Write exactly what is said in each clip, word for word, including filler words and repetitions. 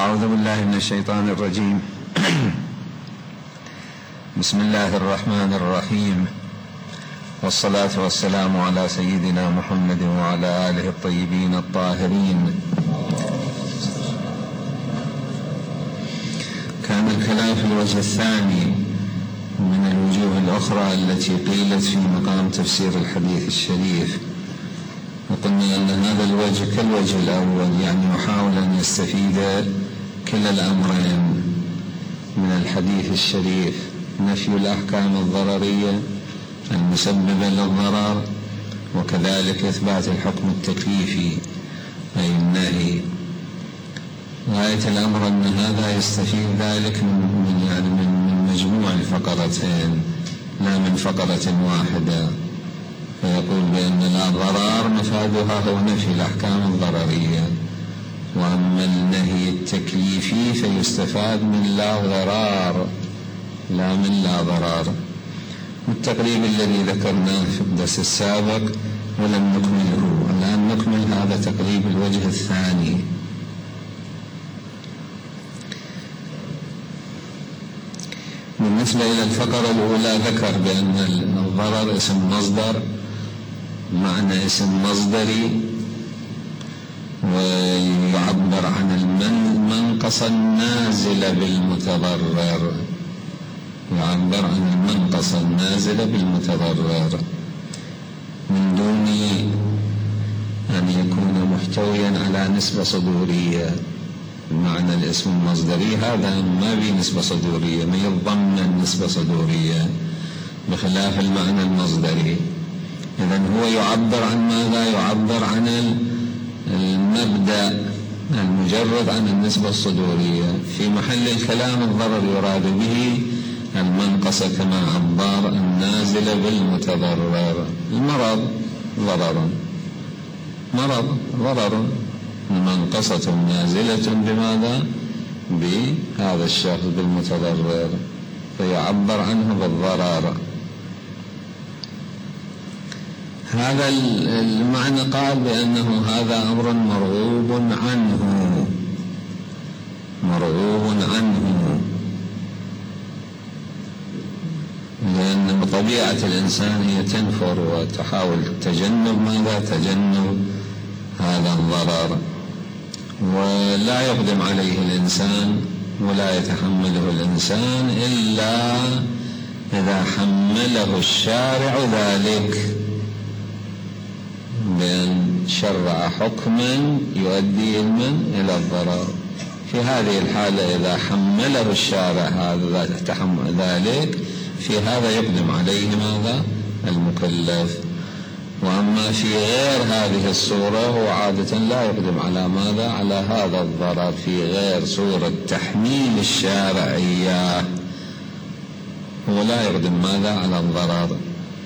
أعوذ بالله من الشيطان الرجيم. بسم الله الرحمن الرحيم، والصلاة والسلام على سيدنا محمد وعلى آله الطيبين الطاهرين. كان الكلام في الوجه الثاني من الوجوه الأخرى التي قيلت في مقام تفسير الحديث الشريف، وقلنا أن هذا الوجه كالوجه الأول، يعني يحاول أن يستفيد كلا الأمرين من الحديث الشريف: نفي الأحكام الضررية المسببة للضرر، وكذلك إثبات الحكم التكليفي أي النهي. غاية الأمر أن هذا يستفيد ذلك من يعني من مجموع الفقرتين لا من فقرة واحدة، فيقول بأن لا ضرار مفادها هو نفي الأحكام الضررية، وأما النهي التكليفي فيستفاد من لا ضرار لا من لا ضرار. التقريب الذي ذكرناه في الدرس السابق ولم نكمله، الآن نكمل هذا تقريب الوجه الثاني. بالنسبة إلى الفقرة الأولى ذكر بأن الضرر اسم مصدر، معنى اسم مصدري، ويعبر عن المنقص النازل بالمتضرر، يعبر عن المنقص النازل بالمتضرر من دون أن يكون محتويا على نسبة صدورية. معنى الاسم المصدري هذا ما به نسبة صدورية، ما يتضمن نسبة صدورية بخلاف المعنى المصدري. إذن هو يعبر عن ماذا؟ يعبر عن المبدأ المجرد عن النسبة الصدورية. في محل الكلام الضرر يراد به المنقص كما عبر النازل بالمتضرر. المرض ضرر، مرض ضرر، المنقصة نازلة بماذا؟ بهذا الشخص بالمتضرر، فيعبر عنه بالضرر. هذا المعنى قال بأنه هذا أمر مرغوب عنه، مرغوب عنه، لأن بطبيعة الإنسان هي تنفر وتحاول تجنب ماذا؟ تجنب هذا الضرر، ولا يقدم عليه الإنسان ولا يتحمله الإنسان إلا إذا حمله الشارع ذلك بأن شرع حكما يؤدي إلى الضرر. في هذه الحالة إذا حمله الشارع هذا ذلك، في هذا يقدم عليه ماذا؟ المكلف. وأما في غير هذه الصورة هو عادة لا يقدم على ماذا؟ على هذا الضرر، في غير صورة تحميل الشارع إياه هو لا يقدم ماذا؟ على الضرر.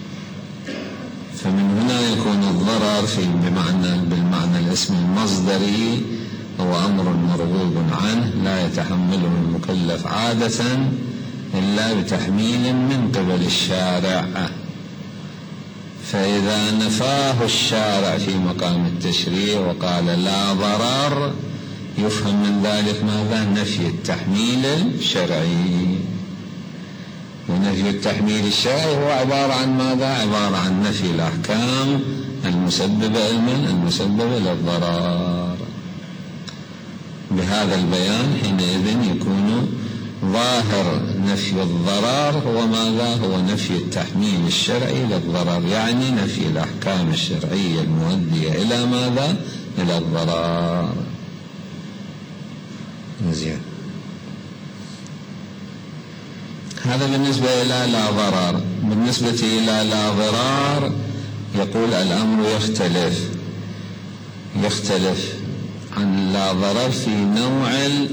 فمن هنا يكون الضرر في بمعنى بالمعنى الاسم المصدري هو أمر مرغوب عنه لا يتحمله المكلف عادة إلا بتحميل من قبل الشارع. فإذا نفاه الشارع في مقام التشريع وقال لا ضرر، يفهم من ذلك ماذا؟ نفي التحميل الشرعي. ونفي التحميل الشرعي هو عبارة عن ماذا؟ عبارة عن نفي الأحكام المسببة المسببة للضرر. بهذا البيان حينئذ يكون ظاهر نفي الضرر هو ماذا؟ هو نفي التحميل الشرعي للضرر، يعني نفي الأحكام الشرعية المؤدية إلى ماذا؟ إلى الضرر. زين، هذا بالنسبة إلى لا ضرر. بالنسبة إلى لا ضرار يقول الأمر يختلف يختلف عن لا ضرر في نوع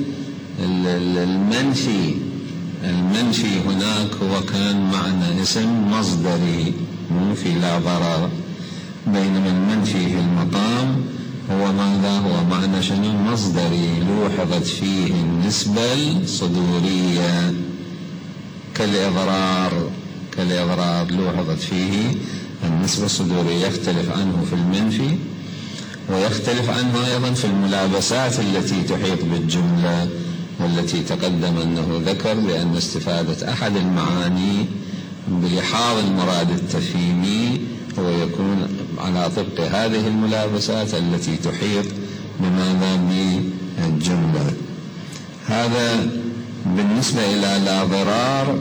المنفي. المنفي هناك هو كان معنى اسم مصدري في لا ضرر، بينما المنفي في المقام هو ماذا؟ هو معنى شنو؟ مصدري، لوحظت فيه النسبة الصدورية كالإضرار كالإضرار لوحظت فيه النسبة الصدورية. يختلف عنه في المنفي ويختلف عنه أيضا في الملابسات التي تحيط بالجملة، والتي تقدم أنه ذكر بأن استفادة أحد المعاني بلحاظ المراد التفهيمي هو يكون على طبق هذه الملابسات التي تحيط بماذا بالجملة. هذا بالنسبة إلى لا ضرار،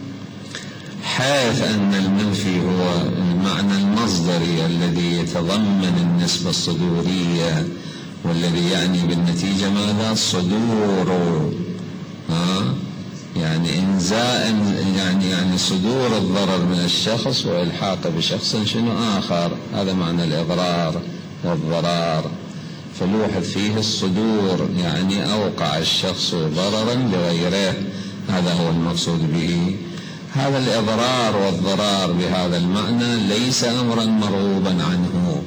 حيث أن المنفي هو المعنى المصدري الذي يتضمن النسبة الصدورية، والذي يعني بالنتيجة ماذا؟ صدور، ها يعني إنزاء، يعني يعني صدور الضرر من الشخص وإلحاقه بشخص شنو آخر. هذا معنى الإضرار والضرار. فلوحظ فيه الصدور، يعني أوقع الشخص ضررا لغيره، هذا هو المقصود به. هذا الإضرار والضرار بهذا المعنى ليس أمرا مرغوبا عنه،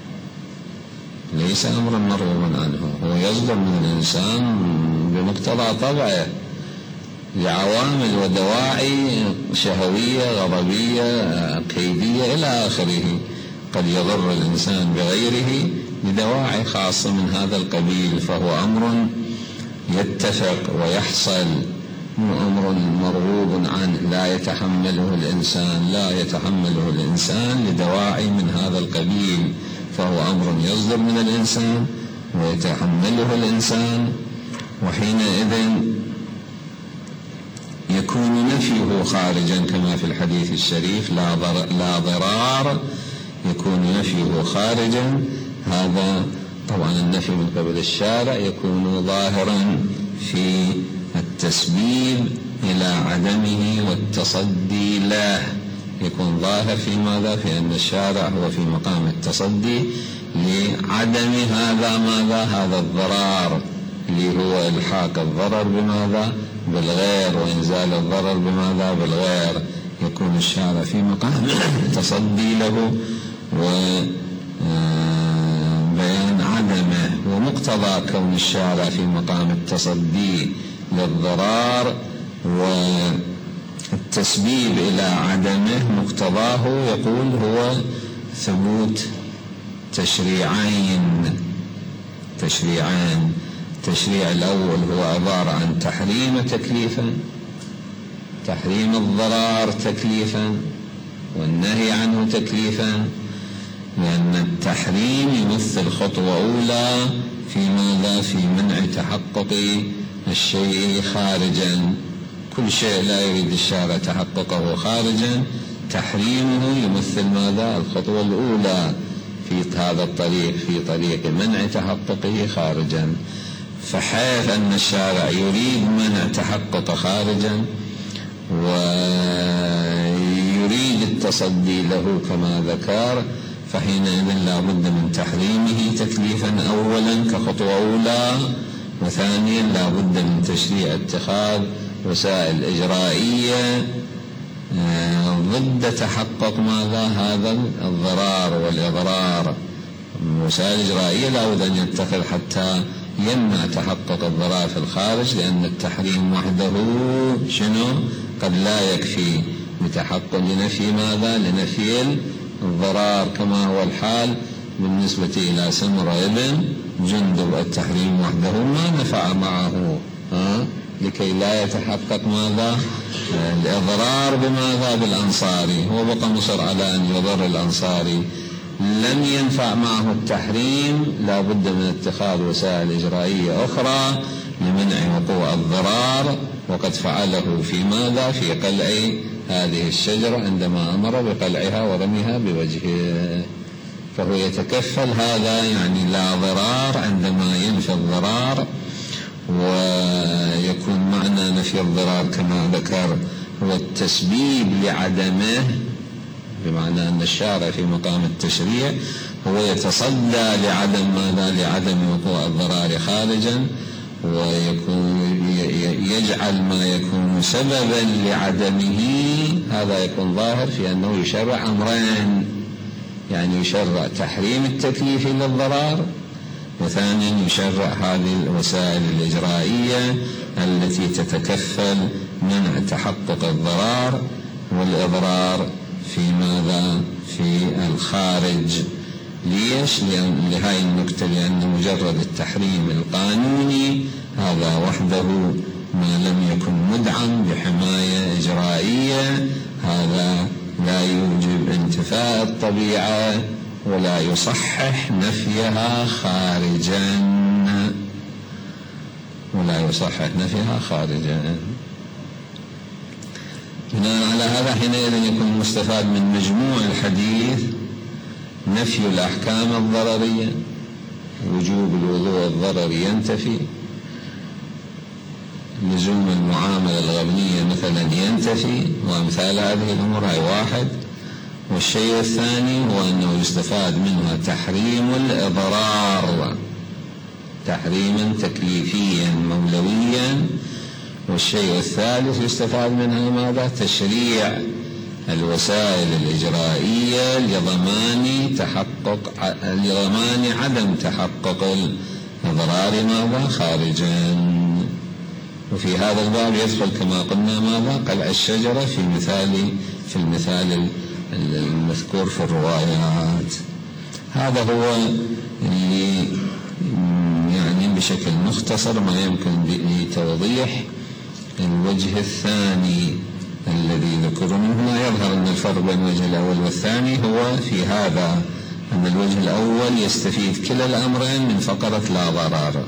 ليس أمرا مرغوبا عنه، هو يصدر من الإنسان بمقتضى طبعه لعوامل ودواعي شهوية، غضبية، كيدية إلى آخره. قد يضر الإنسان بغيره بدواعي خاصة من هذا القبيل، فهو أمر يتفق ويحصل، أمر مرغوب عنه لا يتحمله الإنسان، لا يتحمله الإنسان لدواعي من هذا القبيل، فهو أمر يصدر من الإنسان ويتحمله الإنسان، وحينئذ يكون نفيه خارجا كما في الحديث الشريف: لا, لا ضرار، يكون نفيه خارجا. هذا طبعا النفي من قبل الشارع يكون ظاهرا في التسبيب إلى عدمه والتصدي له، يكون ظاهر في ماذا؟ في أن الشارع هو في مقام التصدي لعدم هذا ماذا؟ هذا الضرار، اللي هو إلحاق الضرر بماذا؟ بالغير، وإنزال الضرر بماذا؟ بالغير. يكون الشارع في مقام التصدي له وبيان عدمه، ومقتضى كون الشارع في مقام التصدي للضرار والتسبيب إلى عدمه مقتضاه يقول هو ثبوت تشريعين تشريعان التشريع الأول هو عبارة عن تحريم تكليفا، تحريم الضرار تكليفا، والنهي عنه تكليفا، لأن التحريم يمثل خطوة أولى في ماذا؟ في منع تحقق الشيء خارجا. كل شيء لا يريد الشارع تحققه خارجا، تحريمه يمثل ماذا؟ الخطوة الأولى في هذا الطريق، في طريق منع تحققه خارجا. فحيث أن الشارع يريد منع تحقق خارجا ويريد التصدي له كما ذكر، فحينئذ لا بد من تحريمه تكليفا أولا كخطوة أولى، وثانيا لا بد من تشريع اتخاذ وسائل إجرائية ضد تحقق ماذا؟ هذا الضرار والإضرار. وسائل إجرائية لا بد أن يتخذ حتى يمنع تحقق الضرار في الخارج، لأن التحريم وحده شنو؟ قد لا يكفي بتحقق لنفي ماذا؟ لنفي الضرار، كما هو الحال بالنسبة إلى سمرة ابن جندب. التحريم وحده ما نفع معه، ها؟ لكي لا يتحقق ماذا؟ الإضرار بماذا؟ بالأنصاري. هو بقى مصر على أن يضر الأنصاري، لم ينفع معه التحريم، لا بد من اتخاذ وسائل إجرائية أخرى لمنع وقوع الضرار، وقد فعله في ماذا؟ في قلع هذه الشجرة عندما أمر بقلعها ورميها بوجهه. فهو يتكفل هذا، يعني لا ضرار عندما ينفي الضرار، ويكون معنى نفي الضرار كما ذكر هو التسبيب لعدمه، بمعنى أن الشارع في مقام التشريع هو يتصدى لعدم ماذا؟ لعدم وقوع الضرار خارجا، ويكون يجعل ما يكون سببا لعدمه، هذا يكون ظاهر في أنه يشرع أمرين، يعني يشرع تحريم التكليف للضرار، وثانيا يشرع هذه الوسائل الإجرائية التي تتكفل منع تحقق الضرار والإضرار في ماذا؟ في الخارج. ليش؟ لأن لهذه النكتة، لأن مجرد التحريم القانوني هذا وحده ما لم يكن مدعم بحماية إجرائية هذا لا يوجب انتفاء الطبيعة ولا يصحح نفيها خارجا ولا يصحح نفيها خارجا. بناء على هذا حينئذ يكون مستفاد من مجموع الحديث نفي الأحكام الضررية، وجوب الوضوء الضرري ينتفي، لزوم المعاملة الغبنية مثلا ينتفي، وأمثال هذه الأمور هي واحد. والشيء الثاني هو أنه يستفاد منها تحريم الإضرار تحريما تكليفيا مولويا. والشيء الثالث يستفاد منها ماذا؟ تشريع الوسائل الإجرائية لضمان تحقق لضمان عدم تحقق الإضرار ماذا؟ خارجا. وفي هذا الباب يدخل كما قلنا ماذا؟ قلع الشجرة في مثال في المثال المذكور في الروايات. هذا هو اللي يعني بشكل مختصر ما يمكن لتوضيح الوجه الثاني الذي ذكر منه. لا يظهر أن الفرق بين الوجه الأول والثاني هو في هذا، أن الوجه الأول يستفيد كلا الأمرين من فقرة لا ضرر،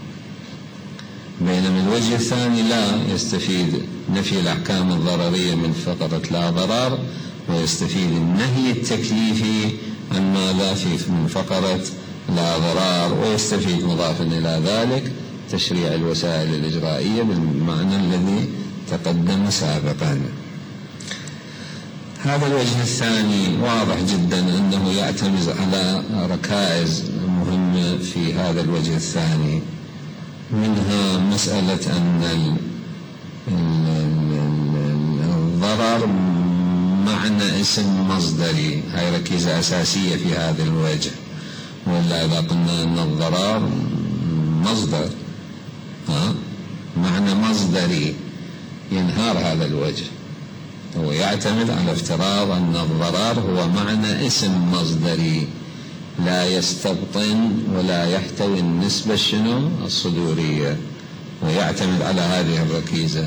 بينما الوجه الثاني لا يستفيد نفي الأحكام الضررية من فقرة لا ضرر، ويستفيد النهي التكليفي عن ماذا؟ في من فقرة لا ضرر، ويستفيد مضافا إلى ذلك تشريع الوسائل الإجرائية بالمعنى الذي تقدم سابقا. هذا الوجه الثاني واضح جدا أنه يعتمد على ركائز مهمة في هذا الوجه الثاني، منها مسألة أن الضرر معنى اسم مصدري، هاي ركيزة أساسية في هذا الوجه. وإلا إذا قلنا أن الضرر مصدر ها معنى مصدري ينهار هذا الوجه. هو يعتمد على افتراض أن الضرر هو معنى اسم مصدري لا يستبطن ولا يحتوي النسبة شنو الصدورية، ويعتمد على هذه الركيزة.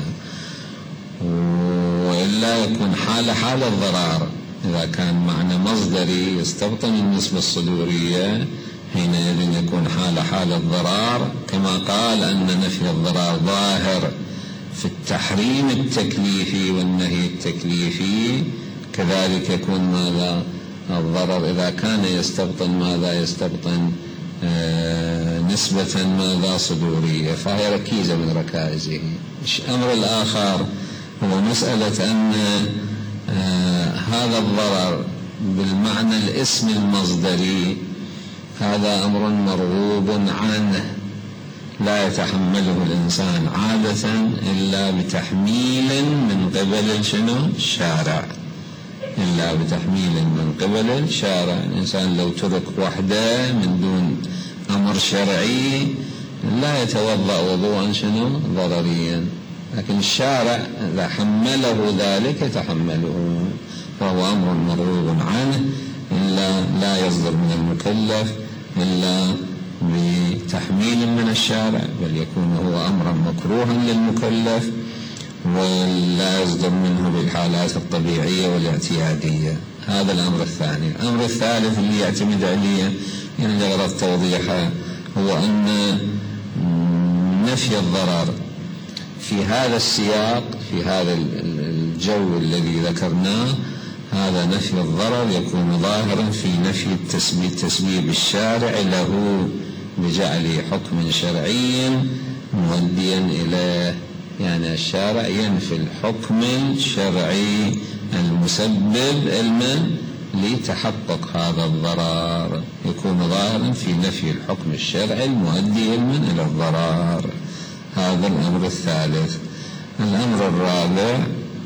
وإلا يكون حال حال الضرر إذا كان معنى مصدري يستبطن النسبة الصدورية، حينئذ يكون حال حال الضرر، كما قال أن نفي الضرر ظاهر في التحريم التكليفي والنهي التكليفي، كذلك يكون ماذا؟ الضرر إذا كان يستبطن ماذا؟ يستبطن آه نسبة ماذا؟ صدورية. فهي ركيزة من ركائزه. الأمر الآخر هو مسألة أن آه هذا الضرر بالمعنى الاسم المصدري هذا أمر مرغوب عنه، لا يتحمله الإنسان عادة إلا بتحميل من قبل شنو؟ الشارع. إلا بتحميل من قبل الشارع. الإنسان لو ترك وحده من دون أمر شرعي لا يتوضأ وضوءا شنو؟ ضرريا، لكن الشارع إذا حمله ذلك يتحمله، فهو أمر مرغوب عنه، إلا لا يصدر من المكلف إلا بتحميل من الشارع، بل يكون هو أمرا مكروها للمكلف ولا يصدر منه بالحالات الطبيعية والاعتيادية. هذا الأمر الثاني. الأمر الثالث اللي يعتمد عليه يعني لغرض توضيحه هو أن نفي الضرر في هذا السياق في هذا الجو الذي ذكرناه، هذا نفي الضرر يكون ظاهرا في نفي التسبيب تسبيب الشارع له بجعله حكم شرعي مؤديا إليه، يعني الشارع ينفي الحكم الشرعي المسبب المن لتحقق هذا الضرر، يكون ظاهرا في نفي الحكم الشرعي المؤدي المن إلى الضرر. هذا الأمر الثالث. الأمر الرابع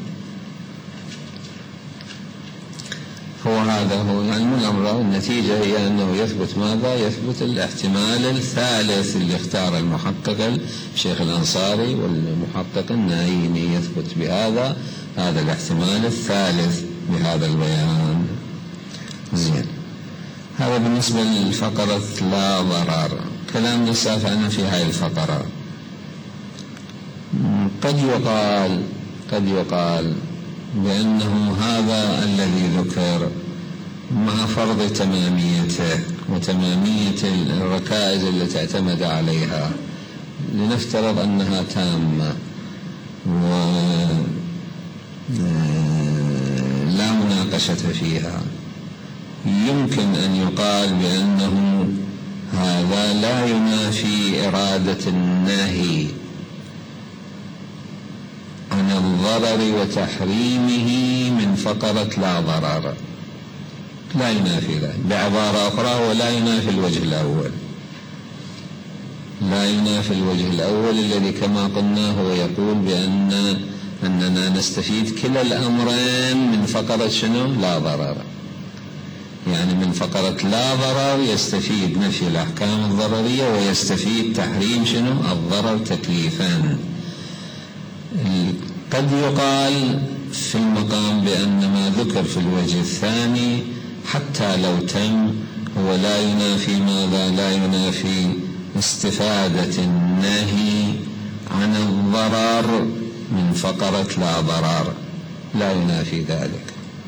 هو هذا هو يعني الأمر النتيجة هي أنه يثبت ماذا؟ يثبت الاحتمال الثالث اللي اختار المحقق الشيخ الأنصاري والمحقق النايني، يثبت بهذا هذا الاحتمال الثالث بهذا البيان. زين. هذا بالنسبة للفقرة لا ضرر. كلام نساف عنه في هذه الفقرة. قد يقال قد يقال بأنه هذا الذي ذكر مع فرض تماميته وتمامية الركائز التي اعتمد عليها، لنفترض أنها تامة ولا مناقشة فيها، يمكن أن يقال بأنه هذا لا ينافي إرادة النهي عن الضرر وتحريمه من فقرة لا ضرر، لا ينافي ذلك. بعبارة أخرى هو لا ينافي الوجه الأول، لا ينافي الوجه الأول الذي كما قلنا هو يقول بأن أننا نستفيد كلا الأمرين من فقرة شنو؟ لا ضرر. يعني من فقرة لا ضرر يستفيد نفي الأحكام الضررية ويستفيد تحريم شنو؟ الضرر تكليفا. قد يقال في المقام بأن ما ذكر في الوجه الثاني حتى لو تم هو لا ينافي ماذا؟ لا ينافي استفادة النهي عن الضرر من فقرة لا ضرر، لا ينافي ذلك.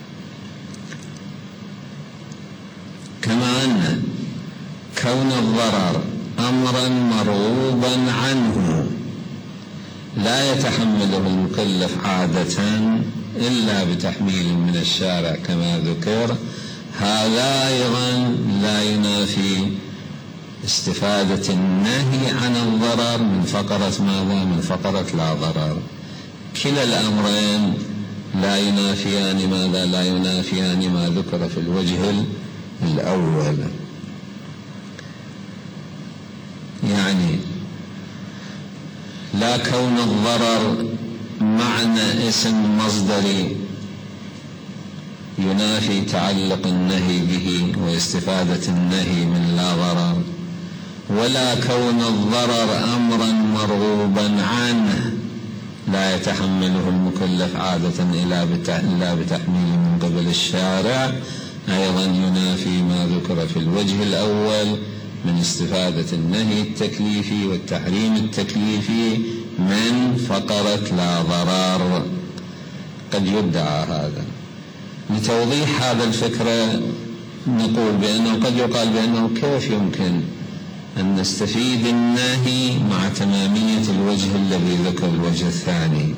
كما أن كون الضرر أمرا مرغوبا عنه لا يتحمله المكلف عادة إلا بتحميل من الشارع كما ذكر، هذا أيضا لا ينافي استفادة النهي عن الضرر من فقرة ماذا؟ من فقرة لا ضرر. كلا الأمرين لا ينافيان ماذا؟ لا ينافيان ما ذكر في الوجه الأول. يعني لا كون الضرر معنى اسم مصدري ينافي تعلق النهي به واستفادة النهي من لا ضرر، ولا كون الضرر أمرا مرغوبا عنه لا يتحمله المكلف عادة إلا بتحميل من قبل الشارع، أيضا ينافي ما ذكر في الوجه الأول من استفادة النهي التكليفي والتحريم التكليفي من فقرة لا ضرر. قد يدعى هذا. لتوضيح هذا الفكرة نقول بأنه قد يقال بأنه كيف يمكن أن نستفيد النهي مع تمامية الوجه الذي ذكر الوجه الثاني.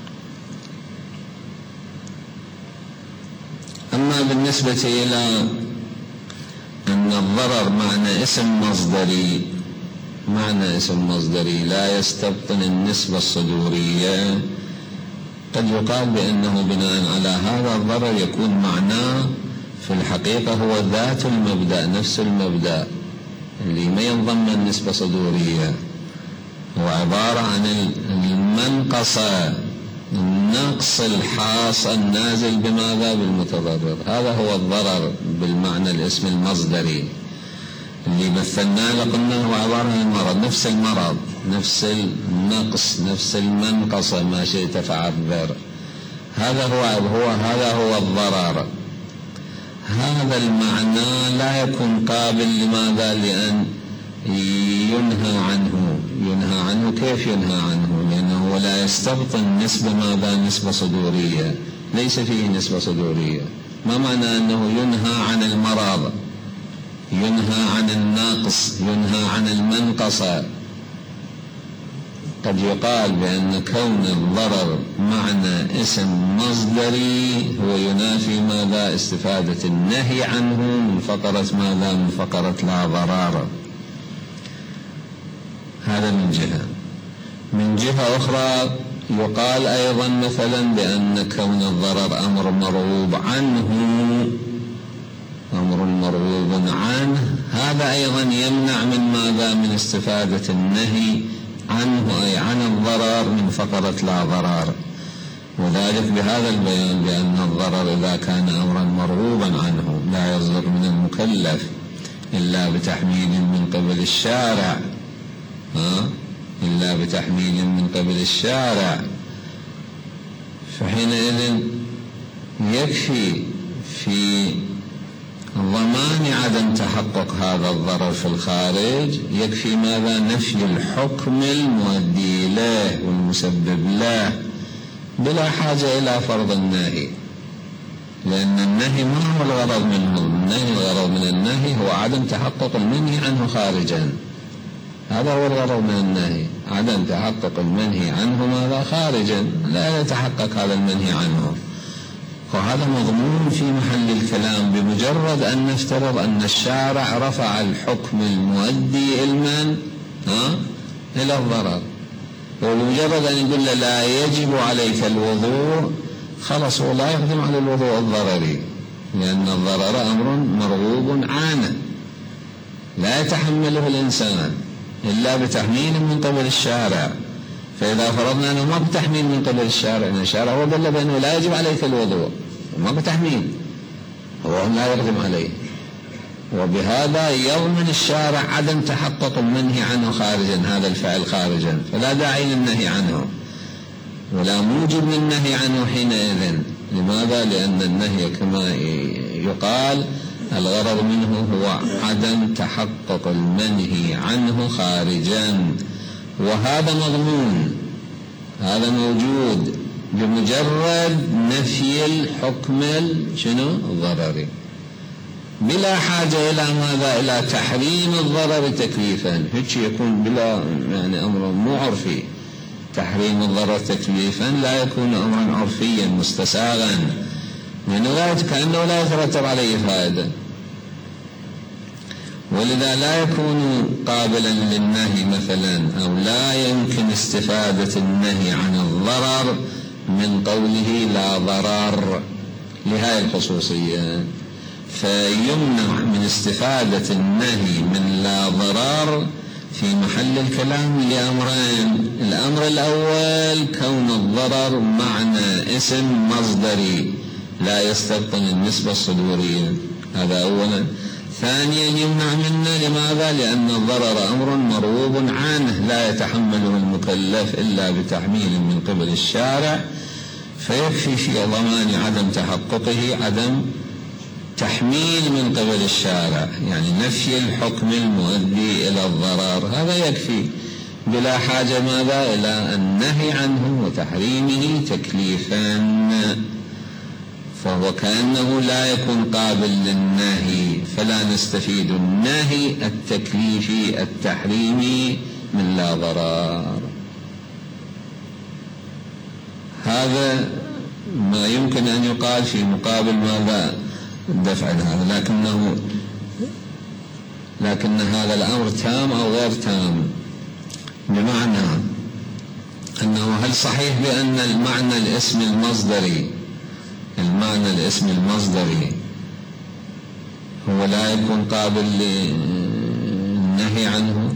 أما بالنسبة إلى أن الضرر معنى اسم مصدري، معنى اسم مصدري لا يستبطن النسبة الصدورية، قد يقال بأنه بناء على هذا الضرر يكون معناه في الحقيقة هو ذات المبدأ، نفس المبدأ اللي ما ينضم النسبة صدورية، هو عبارة عن المنقصة، النقص الحاص النازل بماذا؟ بالمتضرر. هذا هو الضرر بالمعنى الاسم المصدري اللي مثلناه لقلنا هو عبارة عن المرض، نفس المرض، نفس النقص، نفس المنقصة، ما شئت فعبر. هذا هو, هو هذا هو الضرر. هذا المعنى لا يكون قابل لماذا؟ لأن ينهى عنه. ينهى عنه كيف ينهى عنه؟ لأنه لا يستبطن نسبة ماذا؟ نسبة صدورية، ليس فيه نسبة صدورية. ما معنى أنه ينهى عن المرض، ينهى عن الناقص، ينهى عن المنقصة؟ قد يقال بأن كون الضرر معنى اسم مصدري هو ينافي ماذا؟ استفادة النهي عنه من فقرة ماذا؟ من فقرة لا ضرر. هذا من جهة. من جهة أخرى يقال أيضا مثلا بأن كون الضرر أمر مرغوب عنه، أمر مرغوب عنه، هذا أيضا يمنع من ماذا؟ من استفادة النهي عنه، أي عن الضرر من فقرة لا ضرر. وذلك بهذا البيان بأن الضرر إذا كان أمرا مرغوبا عنه لا يصدر من المكلف إلا بتحميل من قبل الشارع، ها؟ إلا بتحميل من قبل الشارع، فحينئذ يكفي في ضمان عدم تحقق هذا الضرر في الخارج يكفي ماذا؟ نفي الحكم المؤدي إليه والمسبب له بلا حاجة إلى فرض النهي، لأن النهي ما هو الغرض منه. النهي الغرض من النهي هو عدم تحقق المنهي عنه خارجا، هذا هو الغرض من النهي، عدم تحقق المنهي عنه ماذا؟ خارجا، لا يتحقق هذا المنهي عنه، وهذا مضمون في محل الكلام بمجرد أن نفترض أن الشارع رفع الحكم المؤدي المن ها إلى الضرر، وبمجرد أن يقول له لا يجب عليك الوضوء، خلص هو لا يقدم على الوضوء الضرري، لأن الضرر أمر مرغوب عنه لا يتحمله الإنسان إلا بتحميل من قبل الشارع. فإذا فرضنا أنه ما بتحميل من قبل الشارع، أن الشارع هو قال بأنه لا يجب عليك الوضوء، ما بتحميل، هو لا يقدم عليه، وبهذا يضمن الشارع عدم تحقق المنهي عنه خارجا، هذا الفعل خارجا، فلا داعي للنهي عنه ولا موجب للنهي عنه حينئذ. لماذا؟ لأن النهي كما يقال الغرض منه هو عدم تحقق المنهي عنه خارجا، وهذا مضمون، هذا موجود بمجرد نفي الحكم شنو الضرري، بلا حاجة إلى ماذا؟ إلى تحريم الضرر تكليفا، هيك يكون بلا يعني أمر مو عرفي. تحريم الضرر تكليفا لا يكون أمرا عرفيا مستساغا، لأنه كأنه لا يترتب عليه فائدة، ولذا لا يكون قابلا للنهي مثلا، أو لا يمكن استفادة النهي عن الضرر من قوله لا ضرر لهذه الخصوصية، فيمنع من استفادة النهي من لا ضرر في محل الكلام لأمرين. الأمر الأول كون الضرر معنى اسم مصدري لا يستبطن النسبة الصدورية، هذا أولا. ثانيا يمنع منه، لماذا؟ لأن الضرر أمر مرغوب عنه لا يتحمله المكلف إلا بتحميل من قبل الشارع، فيكفي في ضمان عدم تحققه عدم تحميل من قبل الشارع، يعني نفي الحكم المؤدي إلى الضرر، هذا يكفي بلا حاجة ماذا؟ إلى النهي عنه وتحريمه تكليفا، فهو كأنه لا يكون قابل للنهي، فلا نستفيد النهي التكليفي التحريمي من لا ضرر. هذا ما يمكن أن يقال في مقابل ماذا؟ دفع هذا، لكنه لكن هذا الأمر تام أو غير تام، بمعنى أنه هل صحيح بأن المعنى الاسم المصدري المعنى الاسم المصدري هو لا يكون قابل للنهي عنه؟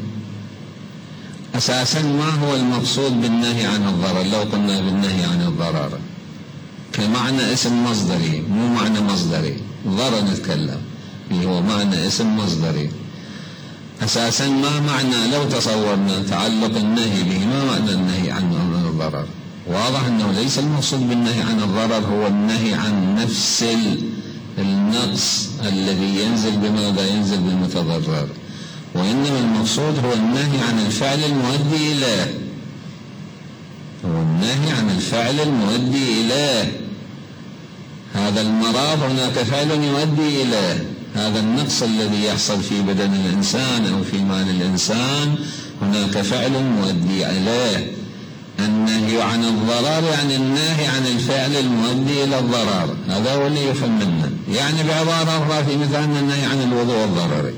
أساسا ما هو المقصود بالنهي عن الضرر؟ لو قلنا بالنهي عن الضرر كمعنى اسم مصدري، مو معنى مصدري، ضرر نتكلم اللي هو معنى اسم مصدري، أساسا ما معنى لو تصورنا تعلق النهي به، ما معنى النهي عن الضرر؟ واضح أنه ليس المقصود بالنهي عن الضرر هو النهي عن نفس النقص الذي ينزل بماذا؟ ينزل بالمتضرر، وإنما المقصود هو النهي عن الفعل المؤدي إليه، هو النهي عن الفعل المؤدي إليه. هذا المرض هناك فعل يؤدي إليه، هذا النقص الذي يحصل في بدن الإنسان أو في مال الإنسان هناك فعل مؤدي إليه. النهي عن الضرر يعني النهي عن الفعل المؤدي إلى الضرر، هذا هو اللي يفهم منه. يعني بعبارة أخرى في مثال النهي عن الوضوء الضرري،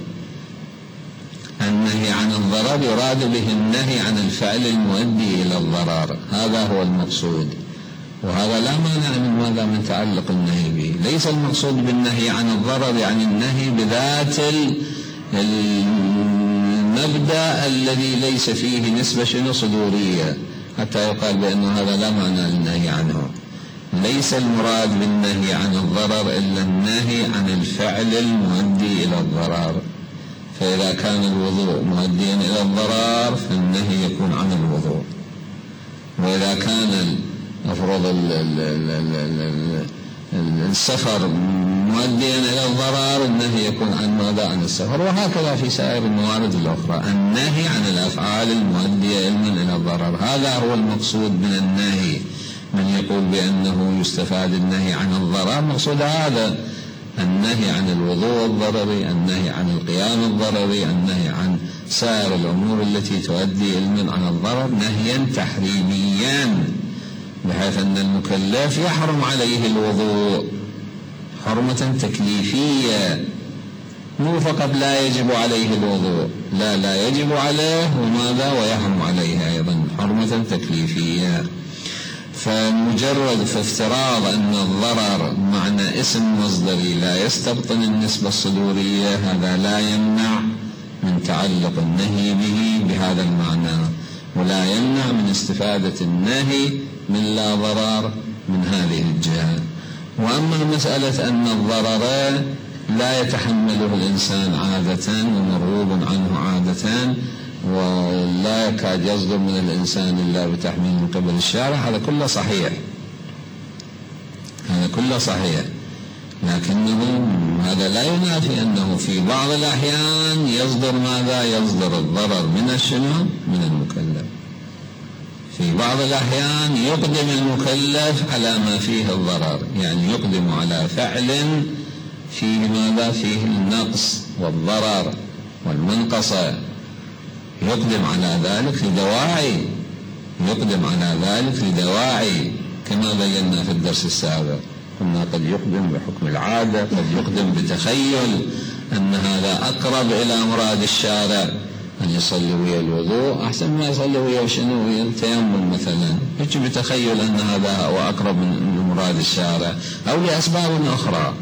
النهي عن الضرر يراد به النهي عن الفعل المؤدي إلى الضرر، هذا هو المقصود، وهذا لا مانع من ماذا؟ من تعلق النهي به. ليس المقصود بالنهي عن الضرر يعني النهي بذات المبدأ الذي ليس فيه نسبة شنو صدورية حتى يقال بأنه هذا لا معنى للنهي عنه. ليس المراد بالنهي عن الضرر إلا النهي عن الفعل المؤدي إلى الضرر، فإذا كان الوضوء مؤديا إلى الضرر فالنهي يكون عن الوضوء، وإذا كان أفرض السفر مؤديا إلى الضرر النهي يكون عن ماذا؟ عن السفر. وهكذا في سائر الموارد الأخرى، النهي عن الأفعال المؤدية إلى الضرر. هذا هو المقصود من النهي. من يقول بأنه يستفاد النهي عن الضرر، مقصود هذا النهي عن الوضوء الضرري، النهي عن القيام الضرري، النهي عن سائر الأمور التي تؤدي علما عن الضرر نهيا تحريميا، بحيث أن المكلف يحرم عليه الوضوء حرمة تكليفية، مو فقط لا يجب عليه الوضوء، لا لا يجب عليه وماذا ويحرم عليه أيضا حرمة تكليفية. فمجرد فافتراض أن الضرر معنى اسم مصدري لا يستبطن النسبة الصدورية، هذا لا يمنع من تعلق النهي به بهذا المعنى، ولا يمنع من استفادة النهي من لا ضرر من هذه الجهة. وأما مسألة أن الضرر لا يتحمله الإنسان عادة ومرغوب عنه عادة ولا يكاد يصدر من الإنسان إلا بتحميل من قبل الشارع، هذا كله صحيح، هذا كله صحيح، لكنه هذا لا ينافي أنه في بعض الأحيان يصدر ماذا؟ يصدر الضرر من الشنو؟ من المكلف. في بعض الأحيان يقدم المكلف على ما فيه الضرر، يعني يقدم على فعل فيه ماذا؟ فيه النقص والضرر والمنقصة، يقدم على ذلك لدواعي، يقدم على ذلك لدواعي كما بينا في الدرس السابق. قلنا قد يقدم بحكم العادة، قد يقدم بتخيل أن هذا أقرب إلى مراد الشارع، أن يصلي ويا الوضوء أحسن ما يصلي ويا شنو؟ ويا التيمم مثلا، يجي بتخيل أن هذا هو أقرب من مراد الشارع، أو لأسباب أخرى.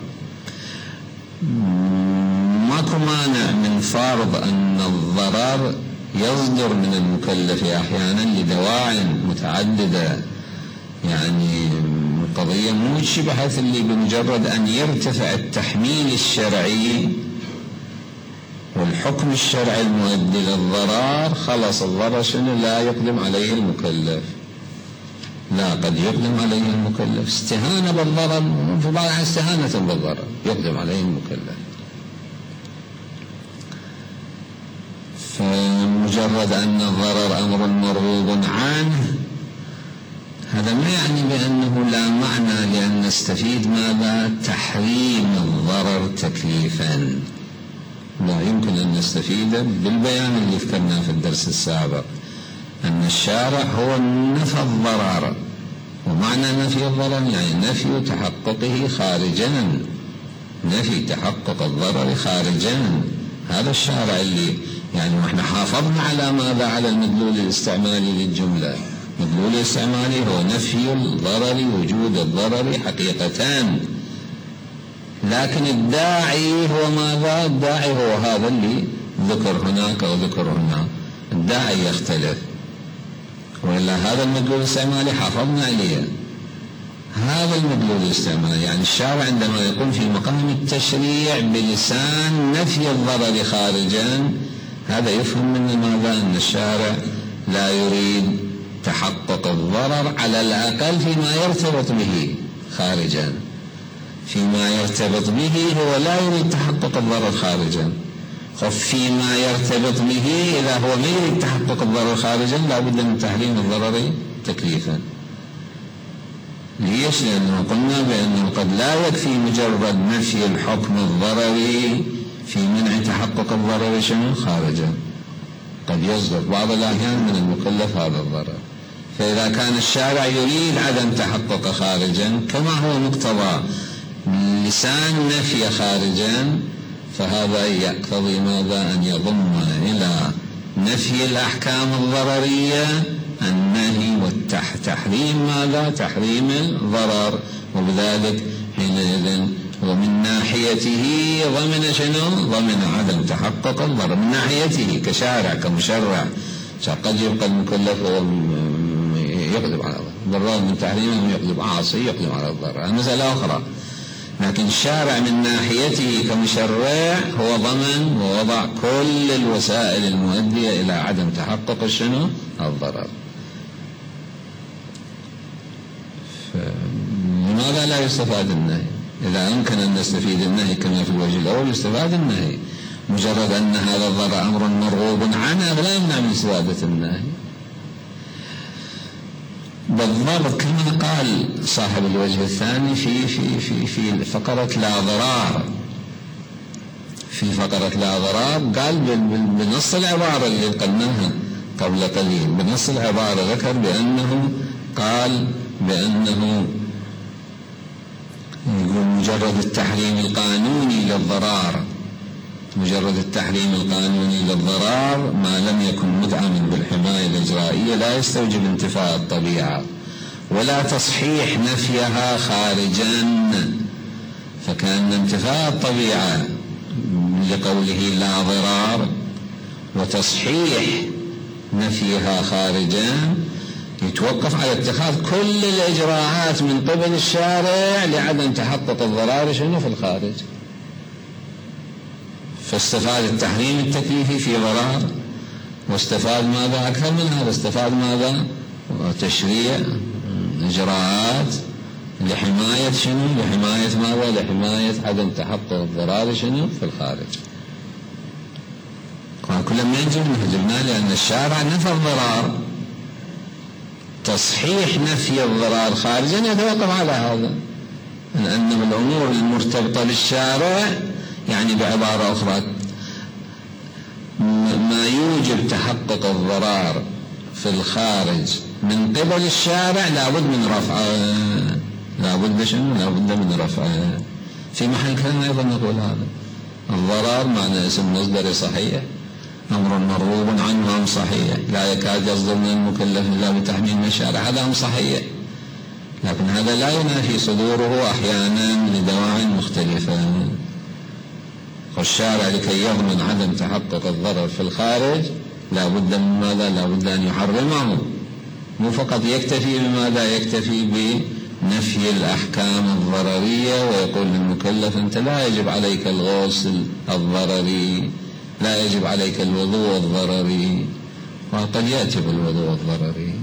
ماكو مانع من فرض أن الضرر يصدر من المكلف أحيانا لدواعٍ متعددة، يعني القضية مو شيء بحيث اللي بمجرد أن يرتفع التحميل الشرعي والحكم الشرعي المؤدي للضرر خلص الضرر شنو؟ لا يقدم عليه المكلف، لا، قد يقدم عليه المكلف استهانة بالضرر، في بعض استهانة بالضرر يقدم عليه المكلف. فمجرد أن الضرر أمر مرغوب عنه هذا ما يعني بأنه لا معنى لأن نستفيد ماذا؟ تحريم الضرر تكليفا. لا يمكن أن نستفيد بالبيان اللي ذكرناه في الدرس السابق أن الشارع هو نفى الضرر، ومعنى نفي الضرر يعني نفي تحققه خارجا، نفي تحقق الضرر خارجا. هذا الشارع اللي يعني احنا حافظنا على ماذا؟ على المدلول الاستعمالي للجملة. المدلول الاستعمالي هو نفي الضرر، وجود الضرر حقيقتان، لكن الداعي هو ماذا؟ الداعي هو هذا اللي ذكر هناك أو ذكر هنا، الداعي يختلف، وإلا هذا المدلول الاستعمالي حافظنا عليه. هذا المدلول الاستعمالي يعني الشارع عندما يقوم في مقام التشريع بلسان نفي الضرر خارجا، هذا يفهم من ماذا؟ أن الشارع لا يريد تحقق الضرر على الأقل فيما يرتبط به خارجا، فيما يرتبط به هو لا يريد تحقق الضرر خارجا. فيما يرتبط به إذا هو ما يريد تحقق الضرر خارجا لا بد من تحريم الضرر تكليفا. ليش؟ لأنه قلنا بأنه قد لا يكفي مجرد نفي الحكم الضرري في منع تحقق الضرر شنو؟ خارجا، قد يصدر بعض الأحيان من المكلف هذا الضرر. فإذا كان الشارع يريد عدم تحقق خارجا كما هو مقتضى لسان نفي خارجا، فهذا يقتضي ماذا؟ أن يضم إلى نفي الأحكام الضررية النهي والتحريم ماذا؟ تحريم الضرر، وبذلك حينئذ ومن ناحيته ضمن شنو؟ ضمن عدم تحقق الضرر من ناحيته كشارع كمشرع. قد يبقى المكلف يقدم على الضرر من تحريمه، يقدم عاصي يقدم على الضرر، هذه مسألة أخرى. لكن الشارع من ناحيته كمشرع هو ضمن ووضع كل الوسائل المؤدية إلى عدم تحقق شنو؟ الضرر. لماذا لا يستفاد النهي؟ إذا أمكن أن نستفيد النهي كما في الوجه الأول يستفاد النهي، مجرد أن هذا الضرر أمر مرغوب عنه لا يمنع من استفادة النهي. بالضبط كما قال صاحب الوجه الثاني في في في في فقرة لا ضرار، في فقرة لا ضرار قال بنص العبارة اللي قلناها قبل قليل، بنص العبارة ذكر بأنه قال بأنه يقول مجرد التحريم القانوني للضرار، مجرد التحريم القانوني للضرار ما لم يكن مدعما بالحماية الإجرائية لا يستوجب انتفاء الطبيعة ولا تصحيح نفيها خارجا، فكان انتفاء الطبيعة لقوله لا ضرار وتصحيح نفيها خارجا يتوقف على اتخاذ كل الإجراءات من قبل الشارع لعدم تحقق الضرار شنو في الخارج. فاستفاد التحريم التكليفي في ضرار، واستفاد ماذا أكثر من هذا؟ استفاد ماذا؟ تشريع إجراءات لحماية شنو؟ لحماية ماذا؟ لحماية عدم تحقق الضرار شنو في الخارج. كل ما يجب جبنا لأن الشارع نفى الضرار، تصحيح نفي الضرار خارجا يتوقف على هذا، لأن الأمور المرتبطة بالشارع يعني بعبارة أخرى ما يوجب تحقق الضرار في الخارج من قبل الشارع لابد من رفعه، لابد شنو؟ لابد من رفعه. في محل كلام أيضا نقول هذا الضرار معنى اسم مصدري صحيح، أمر مرغوب عنه أم صحيح، لا يكاد يصدر من المكلف إلا بتحميل من الشارع، هذا أم صحيح، لكن هذا لا ينافي صدوره أحيانا لدواعي مختلفة. والشارع لكي يضمن عدم تحقق الضرر في الخارج لا بد من ماذا؟ لا بد أن يحرمه، مو فقط يكتفي بماذا؟ يكتفي بنفي الأحكام الضررية ويقول للمكلف أنت لا يجب عليك الغسل الضرري، لا يجب عليك الوضوء الضرري، وقد يأتي بالوضوء الضرري.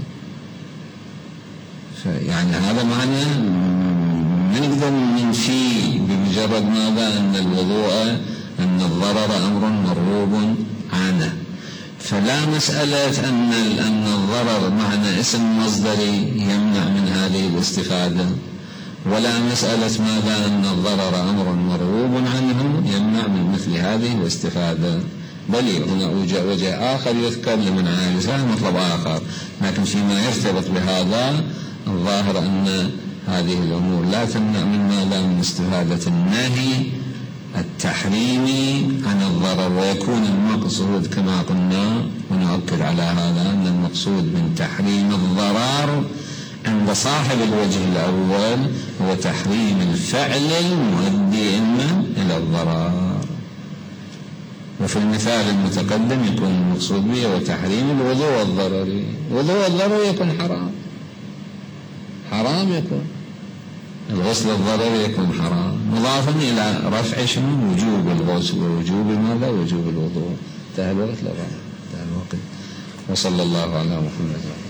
يعني هذا معنى نقدر ننفي بمجرد ماذا؟ أن الوضوء أن الضرر أمر مرغوب عنه. فلا مسألة أن أن الضرر معنى اسم مصدري يمنع من هذه الاستفادة، ولا مسألة ماذا؟ أن الضرر أمر مرغوب عنه يمنع من مثل هذه الاستفادة. بل هنا وجه آخر يذكر لمن عايز هذا مطلب آخر، لكن فيما يرتبط بهذا الظاهر أن هذه الأمور لا تمنع من ماذا؟ من استفادة النهي التحريمي عن الضرر. ويكون المقصود كما قلنا ونؤكد على هذا أن المقصود من تحريم الضرر عند صاحب الوجه الأول هو تحريم الفعل المؤدي إما إلى الضرر، وفي المثال المتقدم يكون المقصود به وتحريم الوضوء الضرري. وضوء الضرري يكون حرام، حرام يكون الغسل الضرري يكون حرام، مضافا إلى رفع شنو؟ وجوب الغسل ووجوب ماذا؟ وجوب الوضوء. انتهى الوقت؟ لا انتهى الوقت. وصلى الله على محمد.